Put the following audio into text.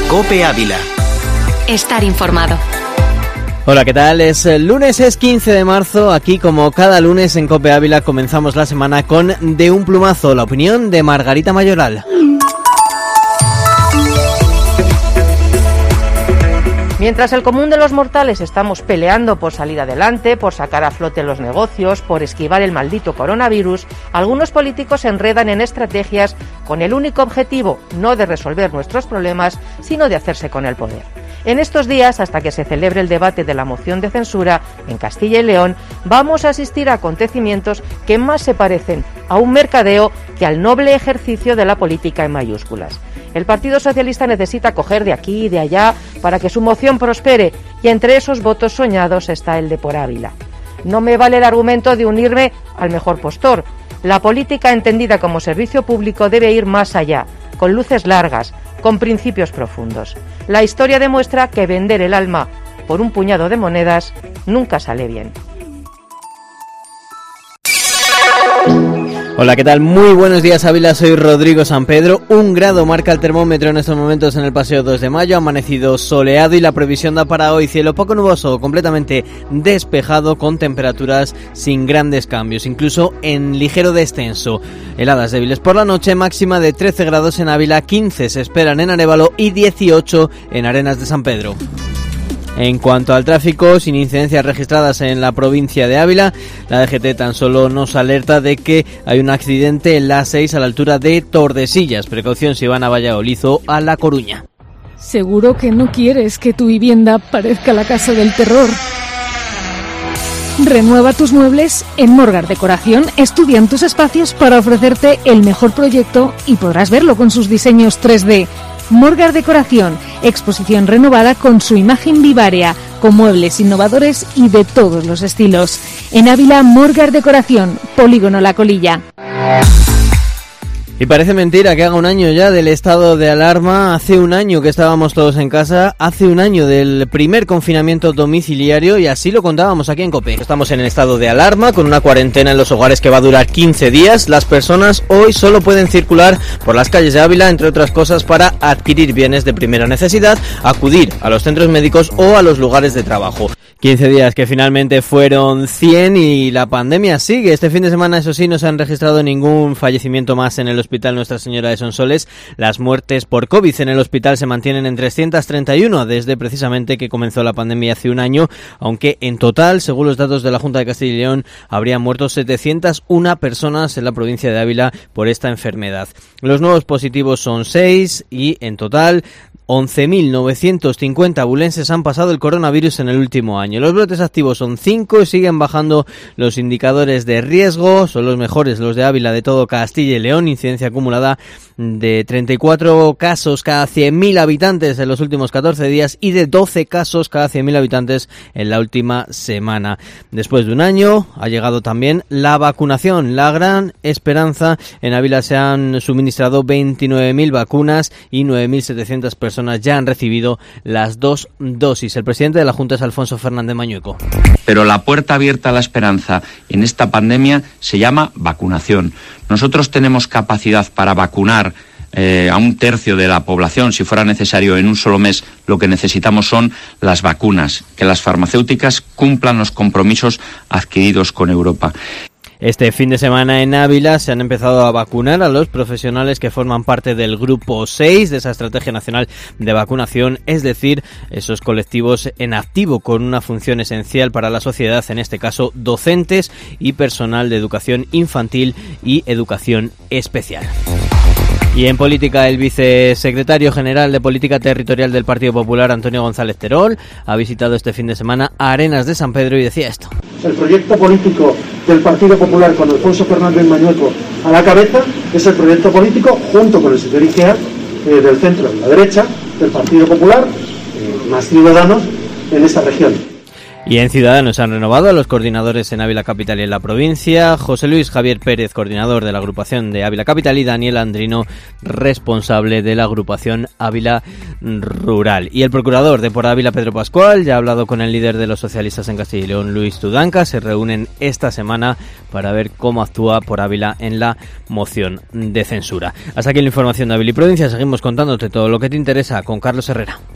COPE Ávila. Estar informado. Hola, ¿qué tal? Es lunes, es 15 de marzo. Aquí, como cada lunes en COPE Ávila, comenzamos la semana con De un plumazo, la opinión de Margarita Mayoral. Mientras el común de los mortales estamos peleando por salir adelante, por sacar a flote los negocios, por esquivar el maldito coronavirus, algunos políticos se enredan en estrategias con el único objetivo no de resolver nuestros problemas, sino de hacerse con el poder. En estos días, hasta que se celebre el debate de la moción de censura en Castilla y León, vamos a asistir a acontecimientos que más se parecen a un mercadeo que al noble ejercicio de la política en mayúsculas. El Partido Socialista necesita coger de aquí y de allá para que su moción prospere, y entre esos votos soñados está el de por Ávila. No me vale el argumento de unirme al mejor postor. La política entendida como servicio público debe ir más allá, con luces largas, con principios profundos. La historia demuestra que vender el alma por un puñado de monedas nunca sale bien. Hola, ¿qué tal? Muy buenos días, Ávila. Soy Rodrigo San Pedro. 1 grado marca el termómetro en estos momentos en el Paseo 2 de Mayo. Ha amanecido soleado y la previsión da para hoy cielo poco nuboso, completamente despejado, con temperaturas sin grandes cambios, incluso en ligero descenso. Heladas débiles por la noche, máxima de 13 grados en Ávila, 15 se esperan en Arévalo y 18 en Arenas de San Pedro. En cuanto al tráfico, sin incidencias registradas en la provincia de Ávila, la DGT tan solo nos alerta de que hay un accidente en la A6 a la altura de Tordesillas. Precaución si van a Valladolid o a La Coruña. Seguro que no quieres que tu vivienda parezca la casa del terror. Renueva tus muebles en Morgar Decoración. Estudian tus espacios para ofrecerte el mejor proyecto y podrás verlo con sus diseños 3D. Morgar Decoración, exposición renovada con su imagen vivaria, con muebles innovadores y de todos los estilos. En Ávila, Morgar Decoración, Polígono La Colilla. Y parece mentira que haga 1 año ya del estado de alarma. Hace 1 año que estábamos todos en casa, hace 1 año del primer confinamiento domiciliario, y así lo contábamos aquí en COPE. Estamos en el estado de alarma, con una cuarentena en los hogares que va a durar 15 días. Las personas hoy solo pueden circular por las calles de Ávila, entre otras cosas, para adquirir bienes de primera necesidad, acudir a los centros médicos o a los lugares de trabajo. 15 días que finalmente fueron 100 y la pandemia sigue. Este fin de semana, eso sí, no se han registrado ningún fallecimiento más en el Hospital Nuestra Señora de Sonsoles. Las muertes por COVID en el hospital se mantienen en 331 desde precisamente que comenzó la pandemia hace 1 año, aunque en total, según los datos de la Junta de Castilla y León, habrían muerto 701 personas en la provincia de Ávila por esta enfermedad. Los nuevos positivos son 6 y en total 11.950 abulenses han pasado el coronavirus en el último año. Los brotes activos son 5 y siguen bajando los indicadores de riesgo. Son los mejores los de Ávila de todo Castilla y León. Incidencia acumulada de 34 casos cada 100.000 habitantes en los últimos 14 días y de 12 casos cada 100.000 habitantes en la última semana. Después de 1 año ha llegado también la vacunación. La gran esperanza. En Ávila se han suministrado 29.000 vacunas y 9.700 personas ya han recibido las 2 dosis. El presidente de la Junta es Alfonso Fernández Mañueco. Pero la puerta abierta a la esperanza en esta pandemia se llama vacunación. Nosotros tenemos capacidad para vacunar a 1/3 de la población, si fuera necesario, en un solo mes. Lo que necesitamos son las vacunas, que las farmacéuticas cumplan los compromisos adquiridos con Europa. Este fin de semana en Ávila se han empezado a vacunar a los profesionales que forman parte del Grupo 6 de esa Estrategia Nacional de Vacunación, es decir, esos colectivos en activo con una función esencial para la sociedad, en este caso docentes y personal de educación infantil y educación especial. Y en política, el vicesecretario general de Política Territorial del Partido Popular, Antonio González Terol, ha visitado este fin de semana a Arenas de San Pedro y decía esto. El proyecto político del Partido Popular con Alfonso Fernández Mañueco a la cabeza es el proyecto político, junto con el señor Igea, del centro y la derecha, del Partido Popular, más Ciudadanos en esta región. Y en Ciudadanos han renovado a los coordinadores en Ávila Capital y en la provincia: José Luis Javier Pérez, coordinador de la agrupación de Ávila Capital, y Daniel Andrino, responsable de la agrupación Ávila Rural. Y el procurador de Por Ávila, Pedro Pascual, ya ha hablado con el líder de los socialistas en Castilla y León, Luis Tudanca. Se reúnen esta semana para ver cómo actúa Por Ávila en la moción de censura. Hasta aquí la información de Ávila y provincia. Seguimos contándote todo lo que te interesa con Carlos Herrera.